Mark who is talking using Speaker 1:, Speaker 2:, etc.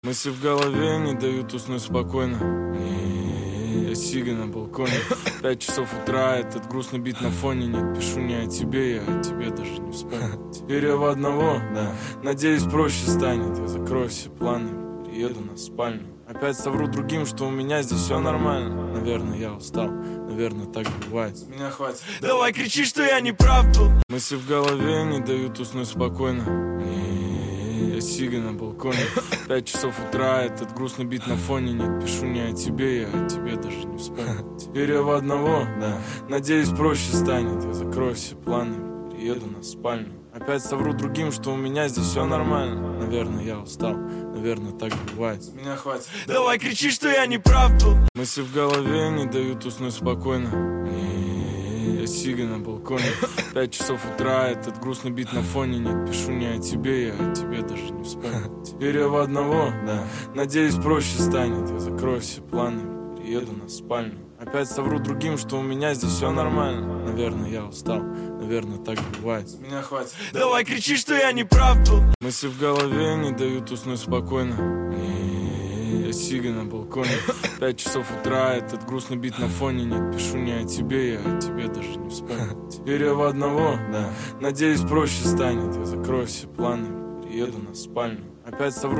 Speaker 1: Мысли в голове не дают уснуть спокойно. Я сига на балконе. 5 часов утра, этот грустный бит на фоне. Нет, пишу не о тебе, я о тебе даже не вспомнил. Теперь я в одного, надеюсь, проще станет. Я закрою все планы, приеду на спальню. Опять совру другим, что у меня здесь все нормально. Наверное, я устал, наверное, так бывает. С меня хватит. Давай кричи, что я не прав был. Мысли в голове не дают уснуть спокойно. Я сига на балконе. 5 часов утра, этот грустный бит на фоне. Нет, пишу не о тебе, я о тебе даже не вспомнил. Теперь я в одного, надеюсь, проще станет. Я закрою все планы, приеду на спальню. Опять совру другим, что у меня здесь все нормально. Наверное, я устал, наверное, так бывает. С меня хватит. Давай кричи, что я не прав был. Мысли в голове не дают уснуть спокойно. Я сига на балконе. 5 часов утра, этот грустный бит на фоне. Нет, пишу не о тебе, я о тебе даже не вспомнил. Теперь я в одного, надеюсь, проще станет. Я закрою все планы, приеду на спальню. Опять совру другим, что у меня здесь все нормально. Наверное, я устал, наверное, так бывает. С меня хватит. Давай кричи, что я не прав был. Мысли в голове не дают уснуть спокойно. Я сига на балконе. 5 часов утра, этот грустный бит на фоне. Нет, пишу не о тебе, я о тебе даже не вспомнил. Теперь я в одного, надеюсь, проще станет. Я закрою все планы, приеду на спальню. Опять совру